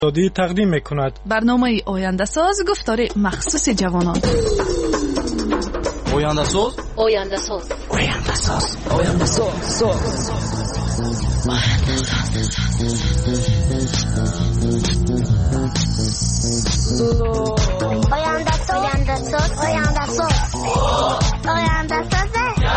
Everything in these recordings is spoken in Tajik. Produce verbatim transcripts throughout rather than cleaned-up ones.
دادی تقدیم میکند. برنامه آینده ساز گفتار مخصوص جوانان. آینده ساز آینده ساز آینده ساز آینده ساز آینده ساز آینده ساز آینده ساز آینده ساز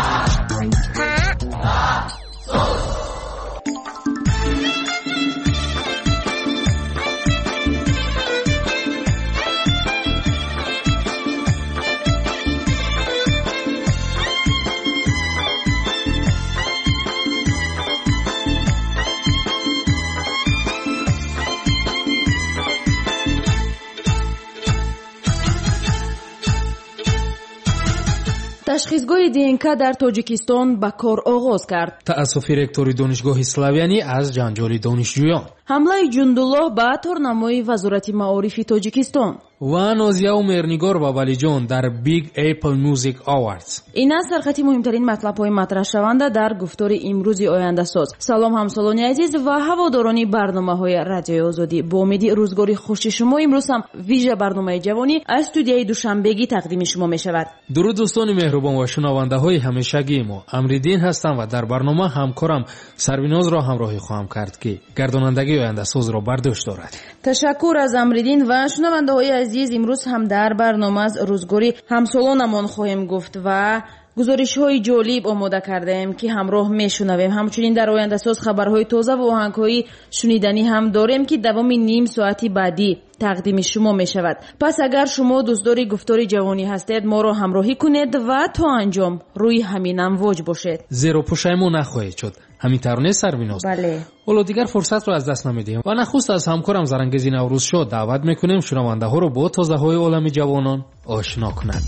ташхисгоҳи ДНК дар Тоҷикистон ба кор оғоз кард. таъассуфи ректори донишгоҳи Славянӣ аз ҷанҷоли донишҷӯён. ҳамлаи Ҷундуллоҳ ба торнамои Вазорати маорифи Тоҷикистон. ва Нозия Умернигор ва Валиҷон дар Big Apple Music Awards. ин аст сархати муҳимтарин матлабҳои матраҳшаванда дар гуфтори имрӯзи ояндасоз. салом ҳамсолони азиз ва ҳаводорони барномаҳои Радиои Озодӣ. бо умеди рӯзгори хуши шумо имрӯз ҳам вижа барномаи ҷавонӣ аз студияи Душанбегӣ тақдими шумо мешавад. дуруд дӯстони меҳрубон ва шунавандаҳои ҳамешагии мо. Амриддин ҳастам ва дар барнома ҳамкорам Сарвинозро ҳамроҳӣ хоҳам кард ки гардонандагии ояндасозро бар дӯш дорад. ташаккур аз Амриддин ва шунавандаҳои азиз. имрӯз ҳам дар барнома аз рӯзгори ҳамсолонамон хоҳем гуфт ва гузоришҳои ҷолиб омода кардаем ки ҳамроҳ мешунавем. ҳамчунин дар ояндасоз хабарҳои тоза ва оҳангҳои шуниданӣ ҳам дорем ки давоми ним соати баъдӣ тақдими шумо мешавад. пас агар шумо дӯстдори гуфтори ҷавонӣ ҳастед, моро ҳамроҳӣ кунед ва то анҷом рӯи ҳамин амвоҷ бошед. зеро пушаймон нахоҳед шуд. ҳамин тавр нест Сарвиноз? бале. ҳоло дигар фурсатро аз даст намедиҳем ва нахуст аз ҳамкорам Зарангези Наврӯзшоҳ даъват мекунем шунавандаҳоро бо тозаҳои олами ҷавонон ошно кунад.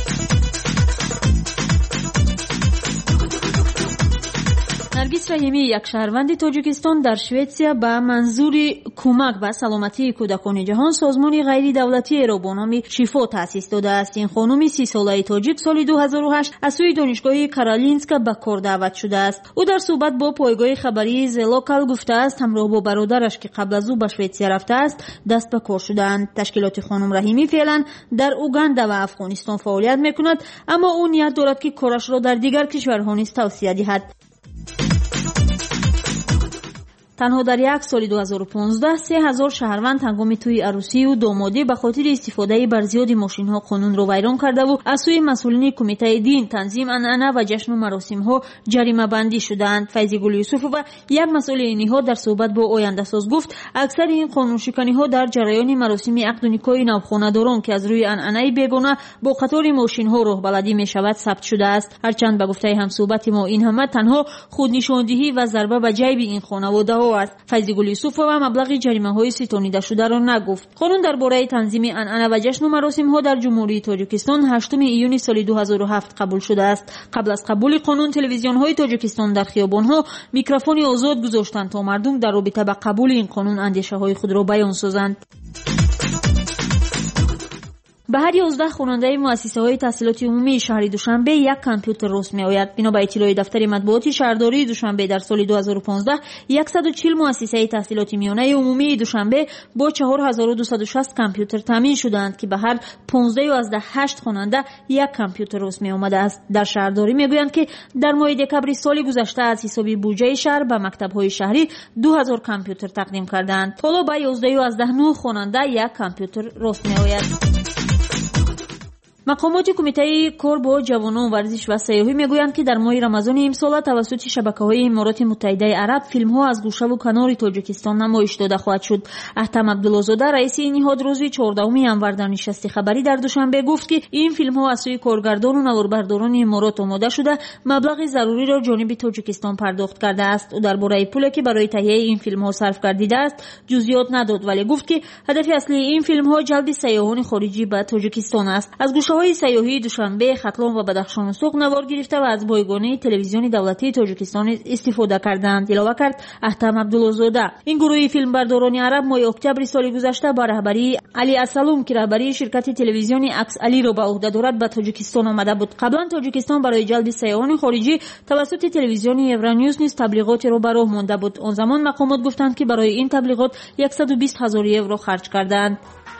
наргиз раҳимӣ, як шаҳрванди Тоҷикистон, дар Шветсия ба манзури кӯмак ба саломатии кӯдакони ҷаҳон созмони ғайридавлатиеро бо номи Шифо таъсис додааст. ин хонуми си солаи тоҷик соли ду ҳазору ҳашт аз сӯи донишгоҳи Каролинска ба кор даъват шудааст. ӯ дар суҳбат бо пойгоҳи хабарии The Local гуфтааст ҳамроҳ бо бародараш ки қабл аз ӯ ба Шветсия рафтааст даст ба кор шудаанд. ташкилоти хонум Раҳимӣ феълан дар Уганда ва Афғонистон фаъолият мекунад, аммо ӯ ният дорад ки корашро дар дигар кишварҳо низ тавсия диҳад. танҳо дар як соли ду ҳазору понздаҳ се ҳазор шаҳрванд ҳангоми тӯи арӯсию домодӣ ба хотири истифодаи барзиёди мошинҳо қонунро вайрон кардаву аз сӯи масъулини кумитаи дин, танзим, анъана ва ҷашну маросимҳо ҷаримабандӣ шудаанд. Файзигул Юсуфова, як масъули ин ниҳод, дар суҳбат бо Ояндасоз гуфт аксари ин қонуншиканиҳо дар ҷараёни маросими ақду никоҳи навхонадорон ки аз рӯи анъанаи бегона бо қатори мошинҳо роҳбаладӣ мешавад сабт шудааст. ҳарчанд ба гуфтаи ҳамсуҳбати мо ин ҳама танҳо худнишондиҳӣ ва зарба ба ҷайби ин хонаводаҳо аст. Файзигул Юсуфова маблағи ҷаримаҳои ситонидашударо нагуфт. қонун дар бораи танзими анъана ва ҷашну маросимҳо дар Ҷумҳурии Тоҷикистон ҳаштуми июни соли ду ҳазору ҳафт қабул шудааст. қабл аз қабули қонун телевизионҳои Тоҷикистон дар хиёбонҳо микрофони озод гузоштанд то мардум дар робита ба қабули ин қонун андешаҳои худро баён созанд. ба ҳар ёздаҳ хонандаи муассисаҳои таҳсилоти умумии шаҳри Душанбе як компютер рост меояд. бино ба иттилои дафтари матбуоти шаҳрдории Душанбе дар соли ду ҳазору понздаҳ яксаду чил муассисаи таҳсилоти миёнаи умумии Душанбе бо чаҳор ҳазору дусаду шаст компютер таъмин шуданд ки ба ҳар понздаҳу аз ҳашт хонанда як компютер рост меомадааст. дар шаҳрдорӣ мегӯянд ки дар моҳи декабри соли гузашта аз ҳисоби буҷаи шаҳр ба мактабҳои шаҳрӣ ду ҳазор компютер тақдим карданд. ҳоло ба ёздаҳу аз нӯҳ хонанда як компютер рост меояд. мақомоти кумитаи кор бо ҷавонон, варзиш ва сайёҳӣ мегӯянд ки дар моҳи рамазони имсола тавассути шабакаҳои Имороти Муттаҳидаи Араб филмҳо аз гӯшаву канори Тоҷикистон намоиш дода хоҳад шуд. Аҳтам Абдуллозода, раиси ин ниҳод, рӯзи чордаҳуми январ дар нишасти хабарӣ дар Душанбе гуфт ки ин филмҳо аз сӯи коргардону наворбардорони Иморот омода шуда маблағи заруриро ҷониби Тоҷикистон пардохт кардааст. ӯ дар бораи пуле ки барои таҳияи ин филмҳо сарф гардидааст ҷузъиёт надод, вале гуфт ки ҳадафи аслии ин филмҳо ҷалби сайёҳони хориҷӣ ба Тоҷикистон аст. аз гӯшаҳои ҳавоҳои сайёҳии Душанбе, Хатлон ва Бадахшонусух навор гирифта ва аз бойгонаи телевизиони давлатии Тоҷикистон истифода карданд, илова кард Аҳтам Абдуллозода. Ин гурӯҳи филмбардорони араб моҳи октябри соли гузашта ба раҳбарии Али Асалум ки раҳбарии ширкати телевизиони Акс Алиро ба уҳда дорад ба Тоҷикистон омада буд. Қаблан Тоҷикистон барои ҷалби сайёҳони хориҷӣ тавассути телевизиони Евроньюз низ таблиғотеро ба роҳ монда буд. Он замон мақомот гуфтанд ки барои ин таблиғот яксаду бист ҳазор евро харҷ карданд.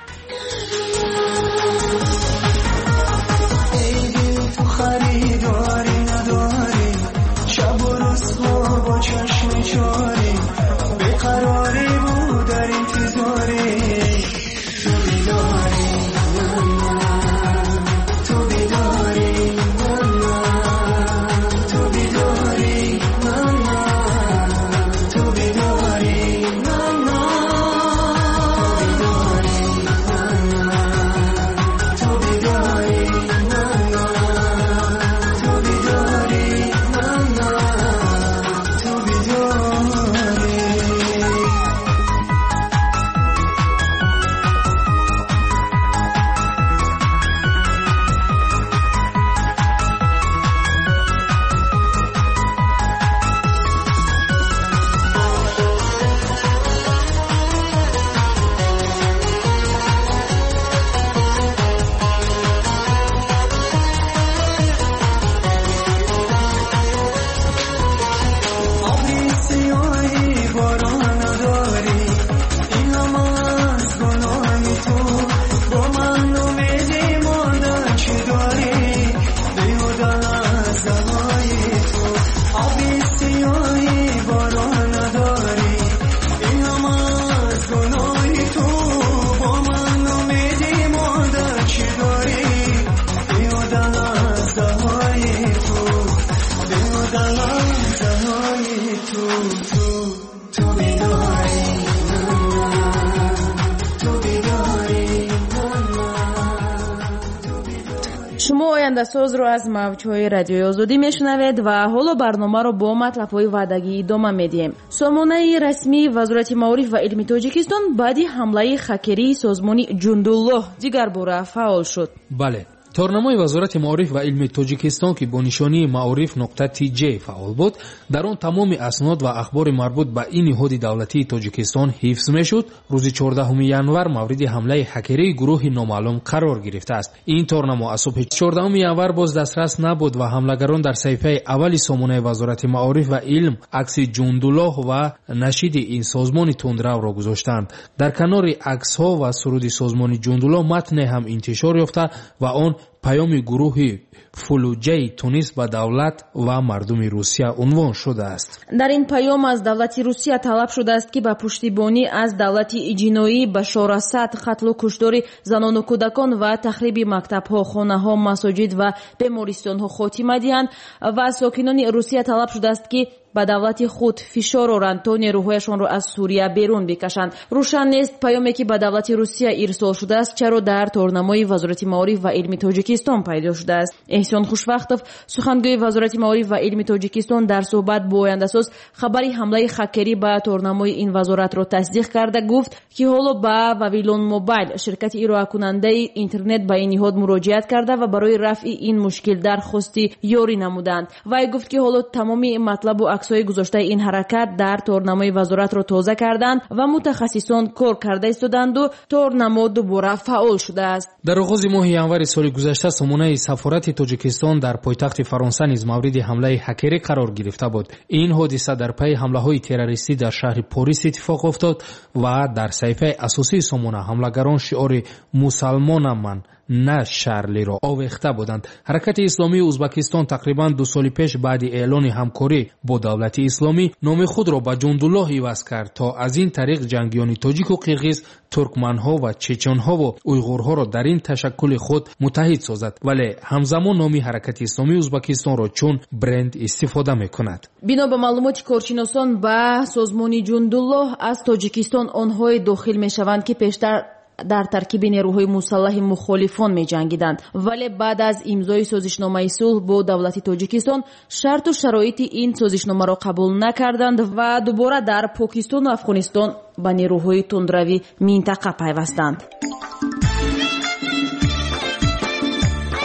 шумо ояндасозро аз мавҷҳои радиои озодӣ мешунавед ва ҳоло барномаро бо матлабҳои ваъдагӣ идома медиҳем. Сомонаи расмии Вазорати маориф ва илми Тоҷикистон баъди ҳамлаи хакерии созмони Ҷундуллоҳ дигар бора фаъол шуд. бале торнамои Вазорати маориф ва илми Тоҷикистон ки бо нишонии маориф нуқта тj фаъол буд, дар он тамоми аснод ва ахбори марбут ба ин ниҳоди давлатии Тоҷикистон ҳифз мешуд. рӯзи чордаҳуми январ мавриди ҳамлаи хакерии гурӯҳи номаълум қарор гирифтааст. ин торнамо аз субҳи чордаҳуми январ боз дастрас набуд ва ҳамлагарон дар саҳифаи аввали сомонаи Вазорати маориф ва илм акси Ҷундуллоҳ ва нашиди ин созмони тундрав гузоштанд. дар канори аксҳо ва суруди созмони Ҷундуллоҳ матне ҳам интишор ёфта ва он паёми гурӯҳи фулуҷаи Тунис ба давлат ва мардуми Русия унвон шудааст. дар ин паём аз давлати Русия талаб шудааст ки ба пуштибонӣ аз давлати ҷиноӣ ба шорасад, қатлу куштори занону кӯдакон ва тахриби мактабҳо, хонаҳо, масоҷид ва бемористонҳо хотима диҳанд ва аз сокинони Русия талаб шудааст ки ба давлати худ фишор оранд то нерӯҳояшонро аз Сурия берун бикашанд. рӯшан нест паёме ки ба давлати Русия ирсол шудааст чаро дар торнамои Вазорати маориф ва илми Тоҷикистон пайдо шудааст. эҳсон хушвақтов, сухангӯи Вазорати маориф ва илми Тоҷикистон, дар суҳбат бо ояндасоз хабари ҳамлаи хакерӣ ба торнамои ин вазоратро тасдиқ карда гуфт ки ҳоло ба Вавилон Мобайл, ширкати ироакунандаи интернет, ба ин ниҳод муроҷиат карда ва барои рафъи ин мушкил дархости ёрӣ намуданд. Вай гуфт ки ҳоло тамоми матлабу аксҳои гузоштаи ин ҳаракат дар торнамои вазоратро тоза карданд ва мутахассисон кор карда истоданду торнамо дубора фаъол шудааст. дар оғози моҳи январи соли гузашта сомонаи сафорати Тоҷикистон дар пойтахти Фаронса низ мавриди ҳамлаи хакерӣ қарор гирифта буд. ин ҳодиса дар пайи ҳамлаҳои террористӣ дар шаҳри Порис иттифоқ афтод ва дар саҳифаи асосии сомона ҳамлагарон шиори «Мусалмонам ман, на Шарлиро» овехта буданд. ҳаракати исломии Узбекистон тақрибан ду соли пеш баъди эълони ҳамкорӣ бо давлати исломӣ номи худро ба Ҷундуллоҳ иваз кард то аз ин тариқ ҷангиёни тоҷику қирғиз, туркманҳо ва чеченҳо ва уйғурҳоро дар ин ташаккули худ муттаҳид созад, вале ҳамзамон номи ҳаракати исломии Узбекистонро чун бренд истифода мекунад. бино ба маълумоти коршиносон, ба созмони Ҷундуллоҳ аз Тоҷикистон онҳое дохил мешаванд ки пештар дар таркиби нерӯҳои мусаллаҳи мухолифон меҷангиданд, вале баъд аз имзои созишномаи сулҳ бо давлати Тоҷикистон шарту шароити ин созишномаро қабул накарданд ва дубора дар Покистону Афғонистон ба нерӯҳои тундрави минтақа пайвастанд.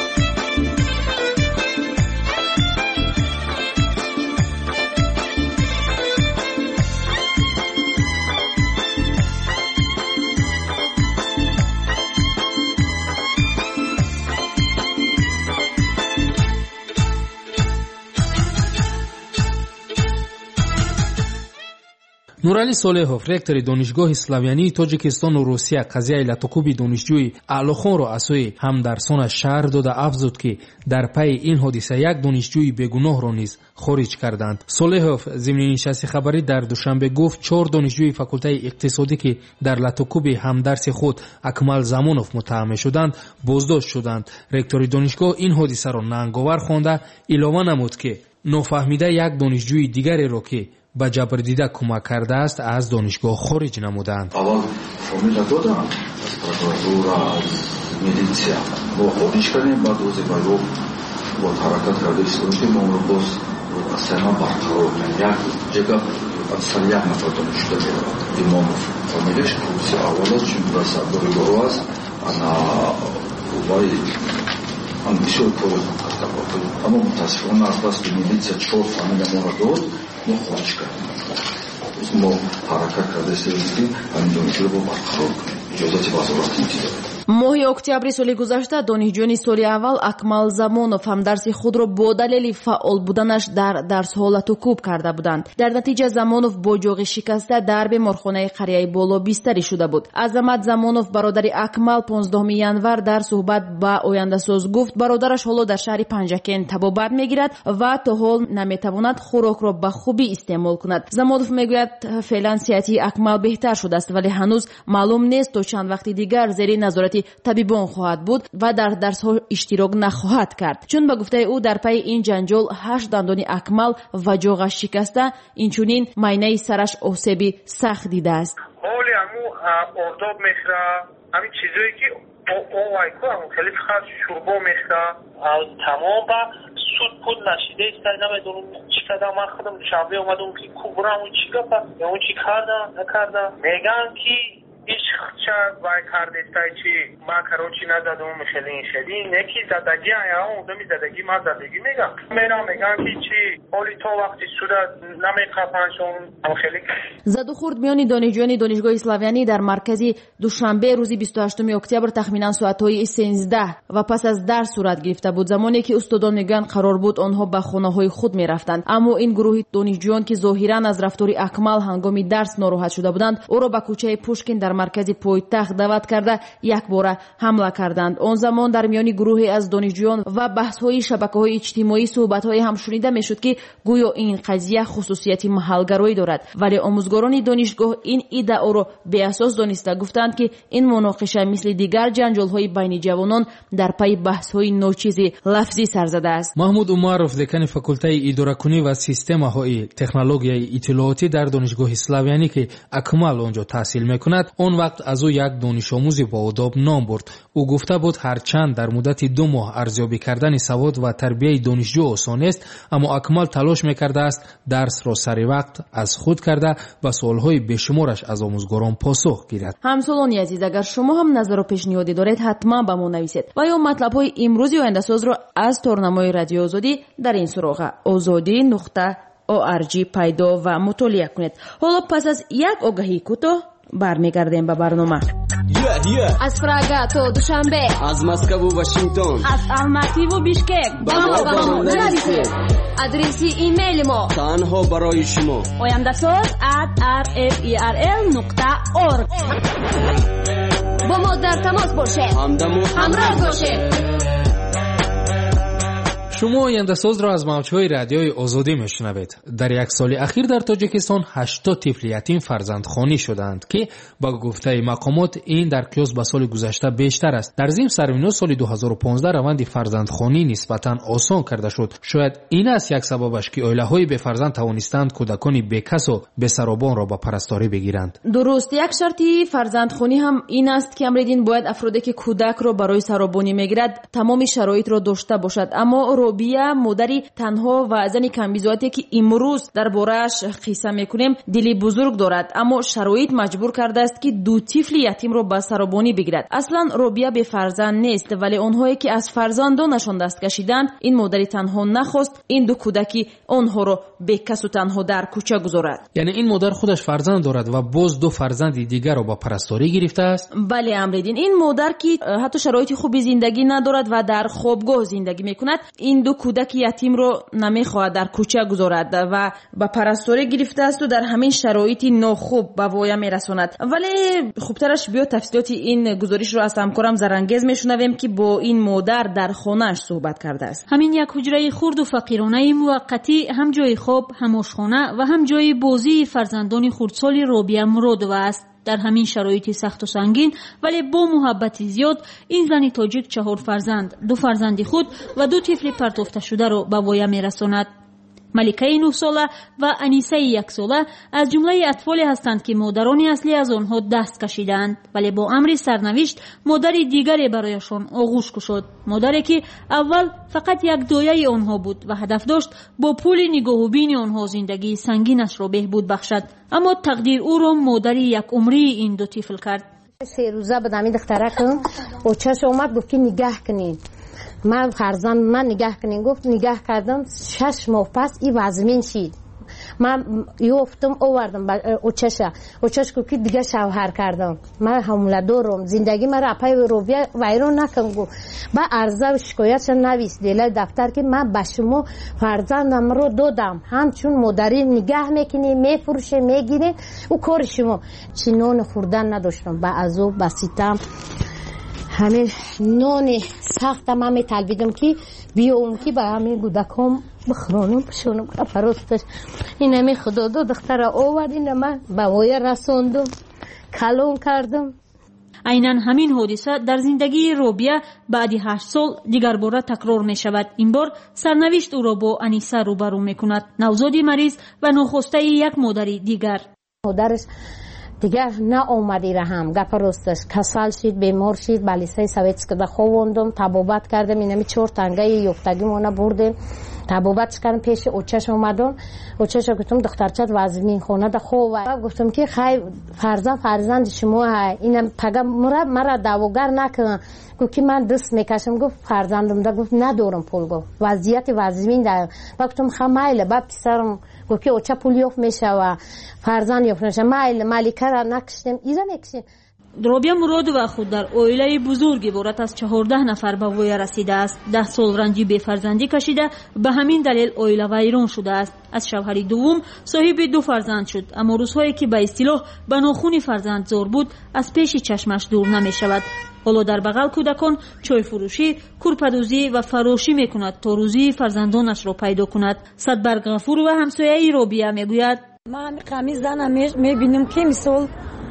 нуралӣ солеҳов, ректори донишгоҳи славянии тоҷикистону русия, қазияи латукуби донишҷӯи аълохонро аз сӯи ҳамдарсонаш шаҳр дода афзуд ки дар пайи ин ҳодиса як донишҷӯи бегуноҳро низ хориҷ карданд. солеҳов зимни нишасти хабарӣ дар душанбе гуфт чор донишҷӯи факултаи иқтисодӣ ки дар латукуби ҳамдарси худ Акмал Замонов муттаҳам мешуданд боздошт шуданд. ректори донишгоҳ ин ҳодисаро нанговар хонда илова намуд ки нофаҳмида як донишҷӯи дигареро ки ба ҷабрдида кӯмак кардааст аз донишгоҳ хориҷ намуданд. аввал фомила додам аз прокуратура, аз милитсия бо хориҷ кардем, баъд рӯзи байром бо ҳаракат карда истодем, онро боз аз сайма барқарор кардем. як ҷага аксар як нафар донишҷӯ меравад. имомов фомилияш курси аввал аст, чун дар сардори гору аст, ана вай ан бисёр кор карда буд. аммо мутаассифона аз баси милитсия чор фамилия моро дод, мо хориҷ кардем. мо ҳаракат карда истодем, ҳамин донишҷӯро бо барқарор кунем. иҷозати вазорати интизоми моҳи октябри соли гузашта донишҷӯни соли аввал Акмал Замонов ҳамдарси худро бо далели фаъол буданаш дар дарсҳо латукуб карда буданд. дар натиҷа Замонов бо ҷоғи шикаста дар беморхонаи қарияи боло бистарӣ шуда буд. Азамат Замонов бародари Акмал понздаҳуми январ дар суҳбат ба Ояндасоз гуфт бародараш ҳоло дар шаҳри Панҷакен табобат мегирад ва то ҳол наметавонад хӯрокро ба хубӣ истеъмол кунад. Замонов мегӯяд феълан сиҳати Акмал беҳтар шудааст, вале ҳанӯз маълум нест то чанд вақти дигар зери назорати табибон хоҳад буд ва дар дарсҳо иштирок нахоҳад кард. чун ба гуфтаи ӯ дар пайи ин ҷанҷол ҳашт дандони Акмал ва ҷоғаш шикаста, инчунин майнаи сараш осеби сахт дидааст. ҳоли аму ордоб мехӯра, ҳамин чизое ки овайку аму хеле фиқат шурбо мехӯра, тамом ба суд пул нашида истай, намедонам чӣ кардам. ман худам шабе омадам ки ку бурам чӣ гапа, он чӣ карда накарда. меган ки هیچ چیز وای کردیسته چی ما کاروچی ندادم میخلین شدی نکی زدگی آیا اون دمی زدگی ما زدگی میگم میرم میگم که چی حالی تو وقتی شده نمیخوابنشون خیلی زد و خورد میانی دانشجویان دانشگاه اسلاویانی در مرکزی دوشنبه روزی بیست و هشتم اکتبر تخمینا ساعت‌های سیزده و پس از درس صورت گرفته بود. زمانی که استادان میگن قرار بود آنها به خانه‌های خود میرفتند، اما این گروه دانشجویان که ظاهرا از رفتار اکمال هنگام درس ناراحت شده بودند او را به کوچه پوشکین در مرکز پایتخت دعوت کرده یک بار حمله کردند. آن زمان در میان گروهی از دانشجویان و بحث‌های شبکه‌های اجتماعی صحبت‌های هم شنیده میشد که گویا این قضیه خصوصیت محلگرایی دارد، ولی آموزگاران دانشگاه این ادعا را بی اساس دانسته گفتند که این مناقشه مثل دیگر جنجال‌های بین جوانان در پی بحث‌های ناچیز لفظی سر زده است. محمود عمروف دکان فاکولته اداره‌کنی و سیستم‌های تکنولوژی اطلاعاتی در دانشگاه اسلاویانی که اکمال آنجا تحصیل می‌کند، آن وقت از او یک دانش آموز با آداب نام برد. او گفته بود هرچند در مدت دو ماه ارزیابی کردن سواد و تربیت دانشجو آسان است، اما اکمال تلاش می‌کرده است درس را سر وقت از خود کرده و سوال‌های بیشمارش از آموزگاران پاسخ گیرد. همسالان عزیز، اگر شما هم نظر و پیشنهادی دارید حتما به ما نویسید و یا مطلب‌های امروزی آینده‌ساز را از تورنمای رادیو آزادی در این سراغ آزادی نقطه او ار جی پیدا و مطالعه کنید. حالا پس از یک آگهی کوتاه برمیگردیم به برنامه. Yeah, yeah. از پراگ تا دوشنبه، از مسکو و واشنگتن، از الماتی و بیشکک با ما با ما نویسید. آدرسی ایمیل ما تنها برای شما oyandasaz at r f e r l نقطه org. با ما در تماس باشید، همراه باشید. شما آینده‌ساز را از موج‌های رادیوی آزادی میشنوید. در یک سال اخیر در تاجیکستان هشتاد طفل یتیم فرزندخوانی شدند که با گفته مقامات این در قیاس به سال گذشته بیشتر است. در ضمن سرمینو سال دو هزار و پانزده روند فرزندخوانی نسبتاً آسان کرده شد. شاید این است یک سببش که عائله‌های بی فرزند توانستند کودکان بیکس و بی‌سرابان را به پرستاری بگیرند. درست، یک شرطی فرزندخوانی هم این است که امردین باید افرادی که کودک را برای سرابانی میگیرد تمام شرایط را داشته باشد. اما روبیا مادری تنها و زنی کمبیزاتی که امروز در بارش قصه میکنیم دلی بزرگ دارد، اما شرایط مجبور کرده است که دو طفل یتیم را به سرابانی بگیرد. اصلا روبیا به فرزند نیست، ولی آنهایی که از فرزندانشان دست کشیدند این مادری تنها نخواست این دو کودکی آنها را به کس و تنها در کوچه گذارد. یعنی این مادر خودش فرزند دارد و باز دو فرزند دیگر را با پرستاری گرفته است؟ بله امردین، این مادر که حتی شرایط خوبی زندگی ندارد و در خوابگاه زندگی میکند، این این دو کودک یتیم رو نمیخواهد در کوچه گذارد و به پرستاری گرفته است و در همین شرایط ناخوب به وایه میرساند. ولی خوبترش بیا تفصیلات این گزارش رو از همکارم زرنگز میشنویم که با این مادر در خانه‌اش صحبت کرده است. همین یک حجره خرد و فقیرانه موقتی هم جای خواب، هم آشخانه و هم جای بازی فرزندان خردسال روبیه مرادوه است. در همین شرایط سخت و سنگین ولی با محبت زیاد این زن تاجیک چهار فرزند، دو فرزند خود و دو طفل پرتافته شده را به وایه میرساند. ملکه نه ساله و انیسه یک ساله از جمله اطفالی هستند که مادران اصلی از آنها دست کشیدند، ولی با امر سرنوشت مادر دیگری برایشان آغوش گشود. مادری که اول فقط یک دایه آنها بود و هدف داشت با پول نگاه و بین آنها زندگی سنگینش را بهبود بخشد، اما تقدیر او را مادری یک عمری این دو طفل کرد. سه روزه به دمی دختره کن و چش اومد گفت که نگاه کنین من فرزند من نگاه کنین. گفت نگاه کردم شش ماه پس این وزمین شید. من یافتم آوردم او چشه او چش که دیگه شوهر کردم. من حمله دارم زندگی من رپای روبیه ویران نکن. گفت با عرضه و شکایتش نویس دیله دفتر که من به شما فرزندم رو دادم، همچون مادری نگاه میکنی میفروشه میگیره او کار شما. چنان خوردن نداشتم با عذاب با ستم. همین نان سختم هم میطلبیدم که بیام که با همین گودکام بخورانم بشونم فرستش. این همی خدا دو دختر آورد این من به وایه رساندم کلون کردم. عیناً همین حادثه در زندگی روبیه بعد هشت سال دیگر باره تکرار می شود. این بار سرنوشت او را با انیسه روبرو می کند، نوزادی مریض و نخسته یک مادری دیگر. مادرش دیگر نه اومدی رحم گپ راستش کسل شید بیمار شید بالیسای سویتسک ده خووندم تبابت کردم. اینمی چهار تنگه یفتگی مونه بردیم تبابت کردم پیش اوچش اومدم. اوچش گفتم دخترچت وزمین خونه ده خواه گفتم که خیلی فرزند فرزند شما های اینم پگم مرا مرا دعواگر نکن گفت که من دست میکشم. گفت فرزندم ده گفت ندارم پول. گفت وضعیت وزمین ده گفتم خمیله با پسرم گفت که اوچه پول یافت میشه و فرزند یافت میشه. مایل مالکه را نکشتیم ایزا نکشیم. روبیه مرادوه خود در عائله بزرگی عبارت از چهارده نفر به وایه رسیده است. ده سال رنجی بی فرزندی کشیده، به همین دلیل عائله ویران شده است. از شوهر دوم صاحب دو فرزند شد، اما روزهایی که به اصطلاح به ناخون فرزند زار بود از پیش چشمش دور نمی شود. حالا در بغل کودکان چای فروشی، کورپدوزی و فراشی می کند تا روزی فرزندانش را پیدا کند. صدبرگ غفور و همسایه روبیه می گوید من قمیز زنم می بینم که مثال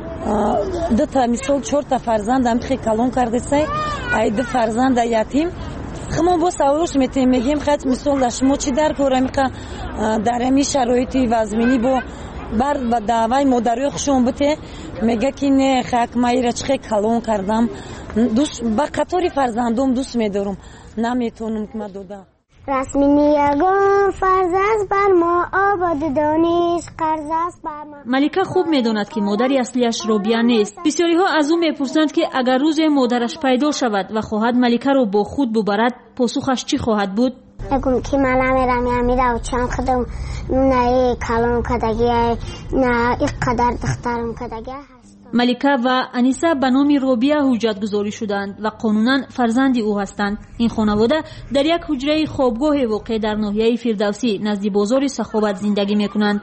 دو تا مثال چهار تا فرزندم خیلی کلون کرده سای ای دو فرزند یتیم خما با سوالش میتیم میگیم خیلی مثال شما چی در کاره میقه در همی شرایطی وزمینی با بر و دعوای مادری خشون بته میگه که نه خاک مایره چه کلون کردم دوست با قطاری فرزندم دوست میدارم نمیتونم که ما دادم. رسمی یگان فرض است بر ما آباد دانش قرض است بر ما. ملکه خوب میداند که مادری اصلیش روبیه نیست. بسیاری ها از او میپرسند که اگر روز مادرش پیدا شود و خواهد ملکه رو با خود ببرد پاسخش چی خواهد بود؟ میگم که من نمیرم میرم چند خودم نه کلام کدگی نه اینقدر دخترم کدگی. ملکه و انیسه به نام روبیه حجت گذاری شدند و قانونا فرزند او هستند. این خانواده در یک حجره خوابگاه واقع در ناحیه فردوسی نزد بازار سخاوت زندگی میکنند.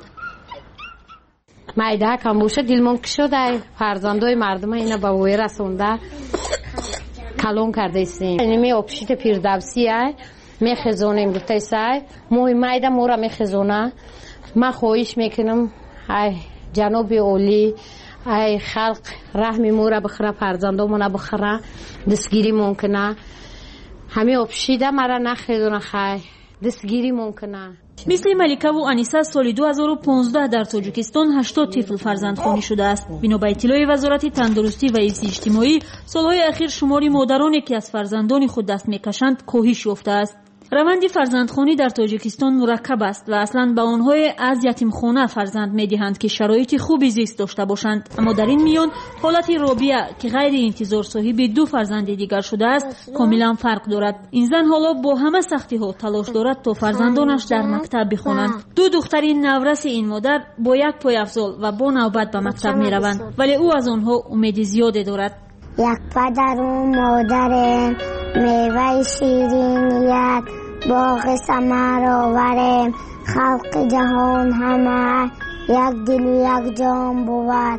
مایده کم باشه دلمون که شده فرزندای مردم اینا به وای رسونده کلون کرده ایستیم. اینمی اپشیت فردوسی های میخزونیم گفته سای موی مایده مورا میخزونه. من خواهش میکنم ای جناب اولی ای خلق رحمی مورا بخره فرزندامونه بخره دستگیری ممکنه همه اپشیده مرا نخیدونه خی دستگیری ممکنه. مثل ملکه و انیسه سال دو هزار و پانزده در تاجیکستان هشتاد طفل فرزندخوانی شده است. بنا به اطلاع وزارت تندرستی و حفظ اجتماعی سالهای اخیر شماری مادرانی که از فرزندان خود دست میکشند کاهش یافته است. روند فرزندخوانی در تاجیکستان مرکب است و اصلا به آنهای از یتیمخانه فرزند میدهند که شرایط خوبی زیست داشته باشند، اما در این میان حالت روبیه که غیر انتظار صاحب دو فرزند دیگر شده است کاملا فرق دارد. این زن حالا با همه سختی ها تلاش دارد تا فرزندانش در مکتب بخوانند. دو دختری نورس این مادر با یک پای افضل و با نوبت به مکتب می روند، ولی او از آنها امید زیادی دارد. یک پدر و مادر میوه شیرین یک باغ ثمر آور خلق جهان همه یک دل و یک جان بود.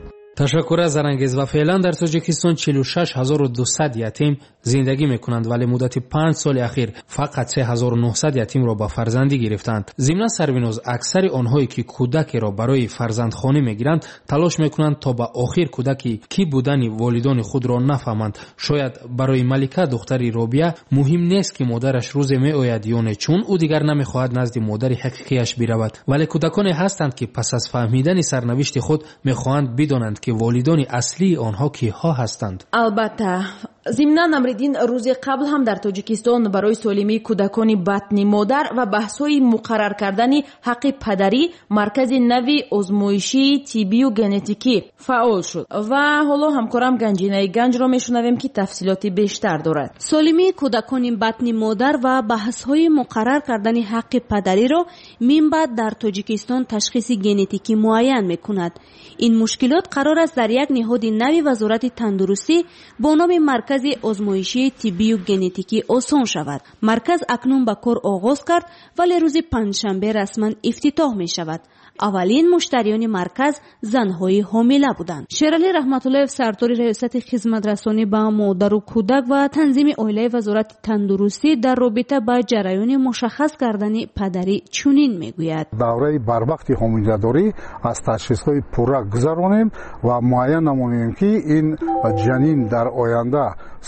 تشکر از زرانگیز و فعلا در تاجیکستان چهل و شش هزار و دویست یتیم زندگی میکنند ولی مدت پنج سال اخیر فقط سه هزار و نهصد یتیم را به فرزندی گرفتند. ضمن سربینوز اکثر آنهایی که کودک را برای فرزندخوانی میگیرند تلاش میکنند تا به آخر کودکی کی بودن والدان خود را نفهمند. شاید برای ملکه دختری رابیه مهم نیست که مادرش روز میآید یا نه، چون او دیگر نمیخواهد نزد مادر حقیقیش برود، ولی کودکانی هستند که پس از فهمیدن سرنوشت خود میخواهند بدانند که والدان اصلی آنها کیها هستند. البته ضمناً امریدین روز قبل هم در تاجیکستان برای سالمی کودکان بطن مادر و بحث‌های مقرر کردن حق پدری مرکز نوی آزمایشی طبی و ژنتیکی فعال شد و حالا همکارم گنجینه گنج را میشنویم که تفصیلات بیشتر دارد. سالمی کودکان بطن مادر و بحث‌های مقرر کردن حق پدری را منبع در تاجیکستان تشخیص ژنتیکی معین می‌کند. این مشکلات قرار است در یک نهاد نوی وزارت تندرستی با نام مرکز آزمایشی طبی و ژنتیکی آسان شود. مرکز اکنون به کار آغاز کرد ولی روز پنجشنبه رسما افتتاح می شود. اولین مشتریان مرکز زنهای حامله بودند. شیرعلی رحمت الله سردار ریاست خدمت رسانی به مادر و کودک و تنظیم عائله وزارت تندرستی در رابطه با جریان مشخص کردن پدری چنین میگوید: دوره بروقت حامله‌داری از تشخیص‌های پورا گذرانیم و معین نماییم که این جنین در آینده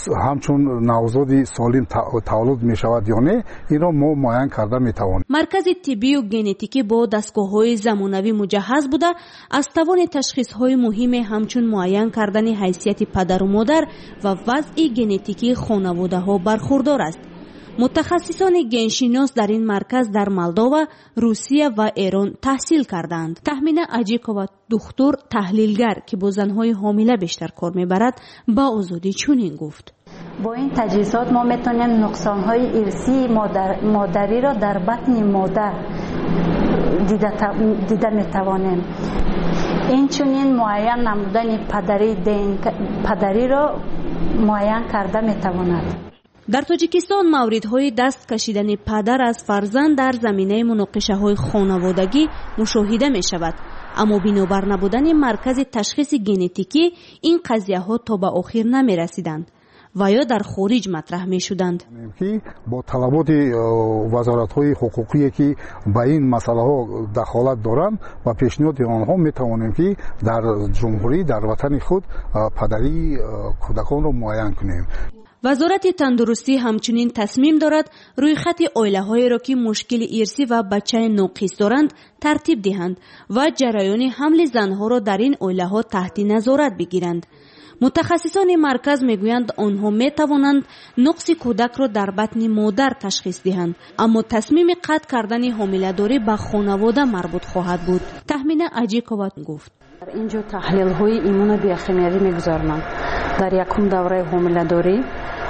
همچون نوزاد سالم تولد می شود یا نه، این را ما معین کرده می توانیم. مرکز طبی و ژنتیکی با دستگاه‌های زمانوی مجهز بوده از توان تشخیص‌های مهم همچون معین کردن حیثیت پدر و مادر و وضع ژنتیکی خانواده‌ها برخوردار است. متخصصان ژنشناس در این مرکز در مولداوا، روسیه و ایران تحصیل کردند. تهمینه اجیکووا دکتر تحلیلگر که با زنهای حامله بیشتر کار میبرد با آزادی چنین گفت: با این تجهیزات ما میتونیم نقصان‌های ارثی مادر، مادری را در بطن مادر دیده, دیده میتوانیم. این چنین معین نمودن پدری, پدری را معین کرده میتواند. در تاجیکستان موردهای دست کشیدن پدر از فرزند در زمینه مناقشه‌های خانوادگی مشاهده می شود، اما بنابر نبودن مرکز تشخیص ژنتیکی این قضیه‌ها تا به آخر نمی رسیدند و یا در خارج مطرح می شدند. با طلبات وزارت‌های حقوقی که به این مسئله‌ها دخالت دارند و پیشنهاد آنها می توانیم که در جمهوری در وطن خود پدری کودکان را معین کنیم. وزارت تندرستی همچنین تصمیم دارد روی خط عائله‌هایی را که مشکل ارثی و بچه ناقص دارند ترتیب دهند و جریان حمل زنها را در این عائله‌ها تحت نظارت بگیرند. متخصصان مرکز میگویند آنها می توانند نقص کودک را در بطن مادر تشخیص دهند، اما تصمیم قطع کردن حامله‌داری به خانواده مربوط خواهد بود. تهمینه اجیکووا گفت: در اینجا تحلیل های ایمون بیوشیمیایی میگذارند. در یکم دوره حامله‌داری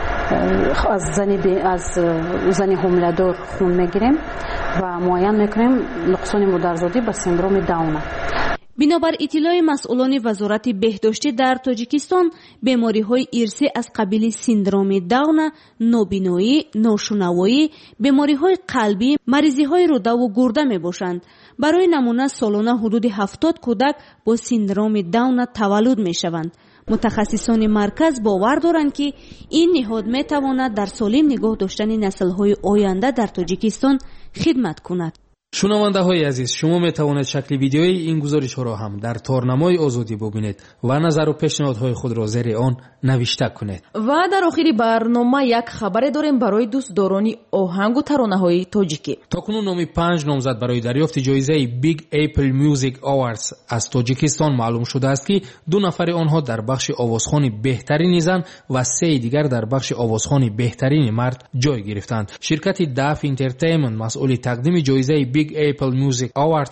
از زنی از زنی حامله‌دار خون میگیریم و معین میکنیم نقصان مادرزادی به سندروم داون. بنابر اطلاع مسئولان وزارت بهداشتی در تاجیکستان، بیماری‌های ارثی از قبیل سندروم داون، نابینایی، ناشنوایی، بیماری‌های قلبی، مریضی‌های روده و گرده میباشند. برای نمونه سالانه حدود هفتاد کودک با سندروم داون تولد میشوند. متخصصان مرکز باور دارند که این نهاد میتواند در سالم نگاه داشتن نسل‌های آینده در تاجیکستان خدمت کند. شنونده های عزیز، شما می توانید شکل ویدیوی این گزارش ها را هم در تارنمای آزادی ببینید و نظر و پیشنهادهای خود را زیر آن نوشته کنید. و در آخر برنامه یک خبر داریم برای دوستداران آهنگ و ترانه های تاجیکی. تاکنون نامی پنج نامزد برای دریافت جایزه بیگ اپل میوزیک آواردز از تاجیکستان معلوم شده است که دو نفر آنها در بخش آوازخوانی بهترین زن و سه دیگر در بخش آوازخوانی بهترین مرد جای گرفتند. شرکت داف انترتینمنت مسئول تقدیم جایزه بیگ اپل میوزیک آواردز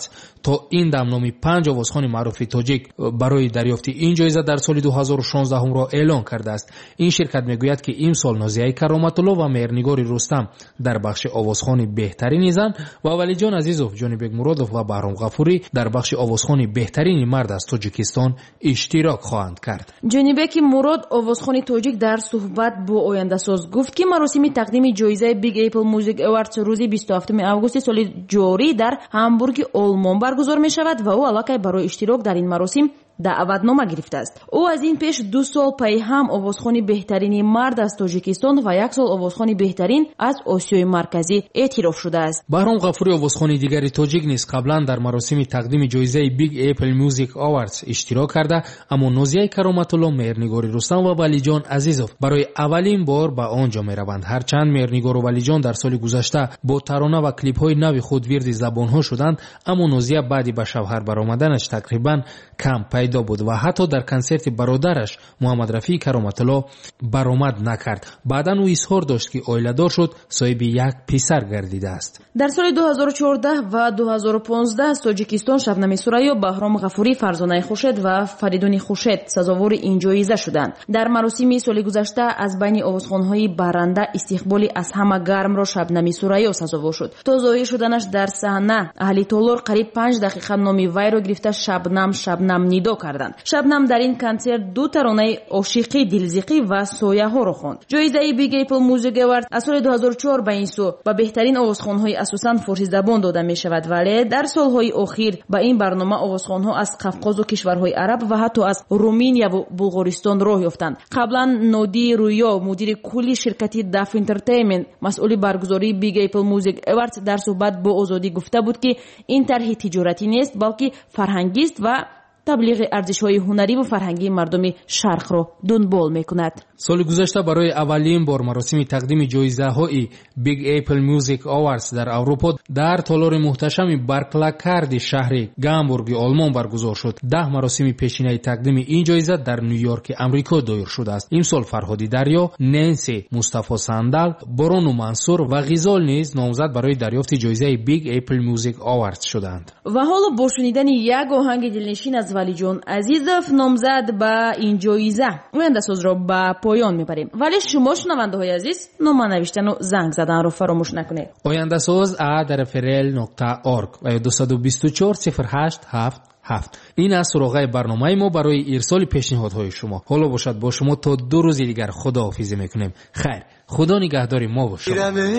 то ин дам номи панҷ овозхони маъруфи тоҷик барои дарёфти ин ҷоиза дар соли дуҳазору шонздаҳумро эълон кардааст. Ин ширкат мегӯяд ки имсол нозияи кароматулло ва меҳрнигори рустам дар бахши овозхони беҳтарини зан ва валиҷон азизов, ҷонибек муродов ва баҳром ғафурӣ дар бахши овозхони беҳтарини мард аз тоҷикистон иштирок хоҳанд кард. ҷонибеки мурод, овозхони тоҷик, дар суҳбат бо ояндасоз гуфт ки маросими тақдими ҷоизаи Big Apple Music Awards рӯзи бисту ҳафтуми августи соли ҷорӣ дар Ҳамбурги Олмон баргузор мешавад ва ӯ аллакай барои иштирок дар ин маросим даъватнома гирифтааст. ӯ аз ин пеш ду сол пайҳам овозхони беҳтарини мард аз тоҷикистон ва як сол овозхони беҳтарин аз осиёи марказӣ эътироф шудааст. баҳром ғафурӣ, овозхони дигари тоҷик низ қаблан дар маросими тақдими ҷоизаи Big Apple Music Awards иштирок карда, аммо нозияи кароматулло, меҳрнигори рустам ва валиҷон азизов барои аввалин бор ба он ҷо мераванд. ҳарчанд меҳрнигору валиҷон дар соли гузашта бо тарона ва клипҳои нави худ вирди забонҳо шуданд, аммо нозия баъди ба шавҳар баромаданаш тақрибан кам пайдо буд ва ҳатто дар консерти бародараш Муҳаммад Рафии кароматулло баромад накард. баъдан ӯ изҳор дошт ки оиладор шуд, соҳиби як писар гардидааст. дар соли дуҳазору чордаҳ ва дуҳазору понздаҳ аз Тоҷикистон Шабнами Сурайё, Баҳром Ғафурӣ, Фарзонаи Хушед ва Фаридуни Хушед сазовори ин ҷоиза шуданд. дар маросими соли гузашта аз байни овозхонҳои барранда истиқболи аз ҳама гармро Шабнами Сурайё сазовор шуд. то зоҳир шуданаш дар саҳна аҳли Толор қариб панҷ дақиқа номи вайро гирифта Шабнам Шабнам нидо карданд. Шабнам дар ин консерт ду таронаи ошиқӣ, дилзиқӣ ва сояҳоро хонд. ҷоизаи Big Apple Music Awards аз соли дуҳазору чор ба ин сӯ ба беҳтарин овозхонҳои асосан форсизабон дода мешавад, вале дар солҳои охир ба ин барнома овозхонҳо аз Қавқозу кишварҳои араб ва ҳатто аз Руминияву Булғористон роҳ ёфтанд. қаблан Ноди Рӯё, мудири кулли ширкати Daf Entertainment, масъули баргузории Big Apple Music Awards, дар суҳбат бо Озодӣ гуфта буд ки ин тарҳи тиҷоратӣ нест, балки фарҳангист ва таблиғи арзишҳои ҳунариву фарҳангии мардуми Шарқро дунбол мекунад. соли гузашта барои аввалин бор маросими тақдими ҷоизаҳои Big Apple Music Awards дар Аврупо дар толори муҳташами Барклакарди шаҳри Гамбурги Олмон баргузор шуд. даҳ маросими пешинаи тақдими ин ҷоиза дар Нью-Йорки Амрико доир шудааст. имсол Фарҳоди Дарё, Ненси Мустафо Сандал, Борону Мансур ва Ғизол низ номзад барои дарёфти ҷоизаи Big Apple Music Awards шуданд. ва ҳоло бо шунидани як оҳанги дилнишин аз Валиҷон Азизов, номзад ба ин ҷоиза, ояндасозро ба поён мебарем. вале шумо шунавандаҳои азиз, нома навиштану занг заданро фаромӯш накунед. ояндасоз at rfrl nokta org ва ё дуҳсад و بیست و چهار صفر هشت هفت هفت. ин аст суроғаи барномаи мо барои ирсоли пешниҳодҳои шумо. ҳоло бошад бо шумо то ду рӯзи дигар худоҳофизӣ мекунем. хайр, худо нигаҳдори мо бошад.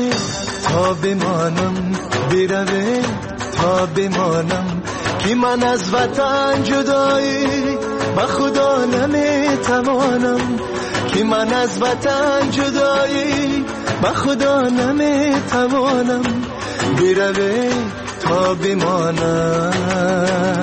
تا بمانم بروه تا بمانم که من از وطن جدایی با خدا نمیتوانم که من از وطن جدایی با خدا نمیتوانم بروه تا بمانم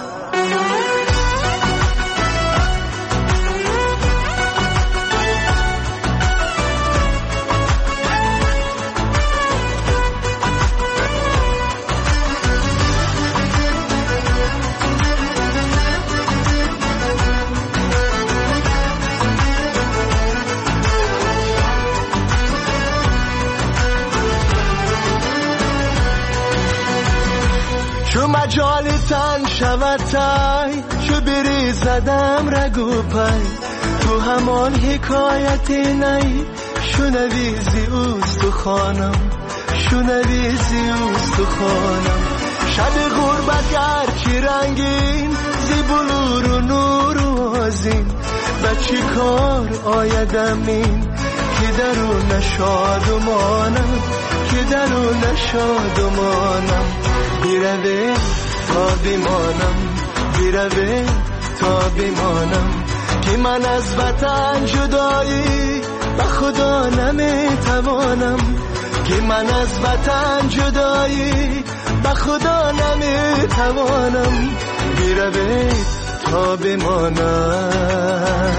چو مجال تن شود تای چو بری زدم رگو پای تو همان حکایت نی شنویزی اوست و خانم شنویزی اوست و خانم شب غربت گرچی رنگین زی بلور و نور و آزین و چی کار آیدم این که درون شادمانم که درون شادمانم بیروه تا بمانم بیروه تا بمانم که من از وطن جدایی و خدا نمیتوانم که من از وطن جدایی و خدا نمیتوانم بیروه تا بمانم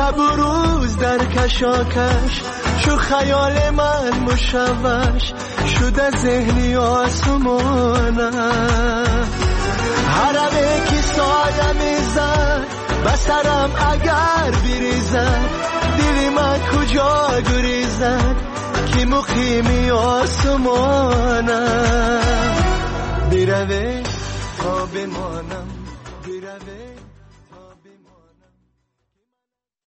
شب و روز در کشاکش شو خیال من مشوش شده ذهنی آسمانم هرمه کی سایه میزد بسرم اگر بریزد دلی من کجا گریزد کی مقیمی آسمانم بیروه تا بمانم